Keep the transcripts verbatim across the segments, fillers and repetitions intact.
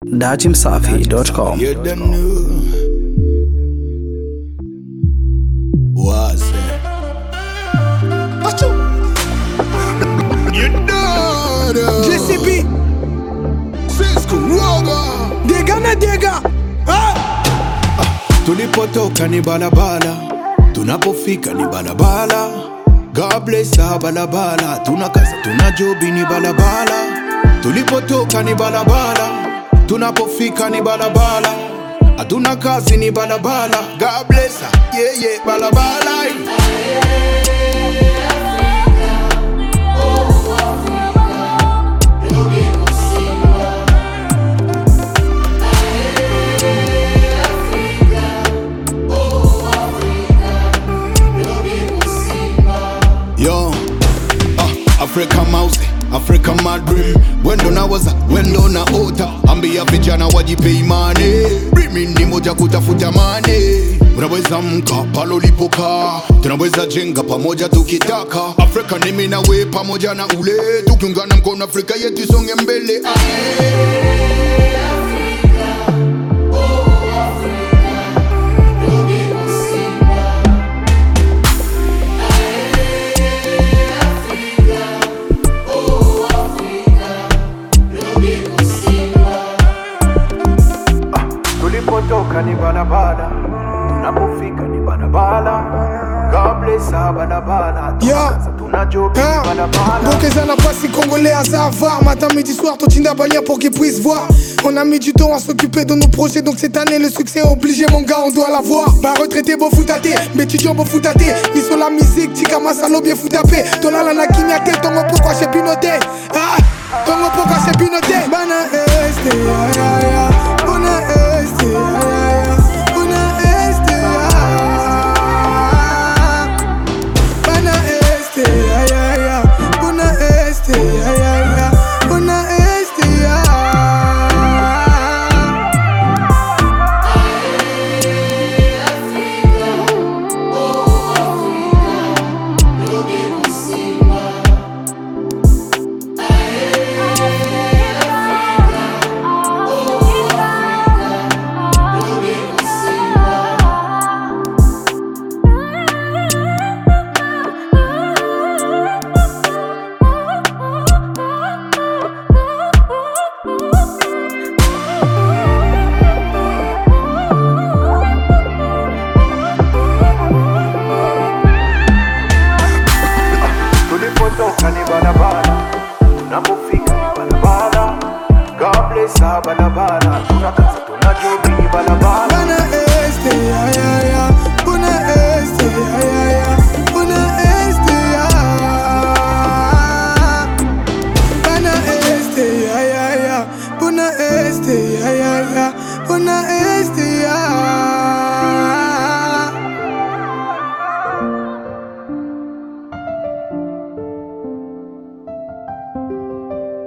datimsafi dot com. You don't know what's it? You don't know J C B Cisco Roga Dega na dega ah! Tulipotoka ni balabala, tunapofika ni balabala. God bless our balabala, tunakaza tunajobi ni balabala. Tulipotoka ni balabala, tunapofika ni balabala. Hatuna kazi ni balabala. God bless her, yeah yeah balabala. Yo, uh, Africa mouse, Africa mad dream. Wendo na waza, wendo na ota. Ambia vijana wajipe imani. Rimi ni moja kutafuta mane. Unaweza mka palo lipoka, tunaweza jenga pamoja tukitaka. Afrika ni mimi na we pamoja na ule. Tukiungana mkono Afrika yetu isonge mbele. Tulipotoka ni balabala, tunapofika ni balabala. God bless our balabala. Yeah. Tunajobi Hein? ni balabala. Donc les anapassi congolais à Zava. Matin, midi, soir, Totinda Bania pour qu'ils puissent voir. On a mis du temps à s'occuper de nos projets. Donc cette année le succès est obligé mon gars, on doit l'avoir. Pas retraité, beau foutaté, mais étudiant beau foutaté. Ni sur la musique, tika masalo bien foutapé. Tola la na kinyate, tongo pourquoi j'ai pinoté. Ah, tongo pourquoi j'ai pinoté. Bana este, ya ya ya. Bana este, ya ya ya. Bana este, ya. Bana este, ya ya ya. Bana este, ya ya ya. Bana este, ya. Tulipotoka ni balabala, tunapofika ni balabala. God bless our balabala, tunakaza tunajobi ni balabala. Bana este, ya ya ya. Bana este, ya ya ya. Bana este, ya. Bana este, ya ya ya. Bana este, ya ya ya. Bana este, ya.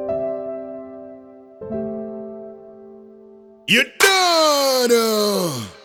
You don't know.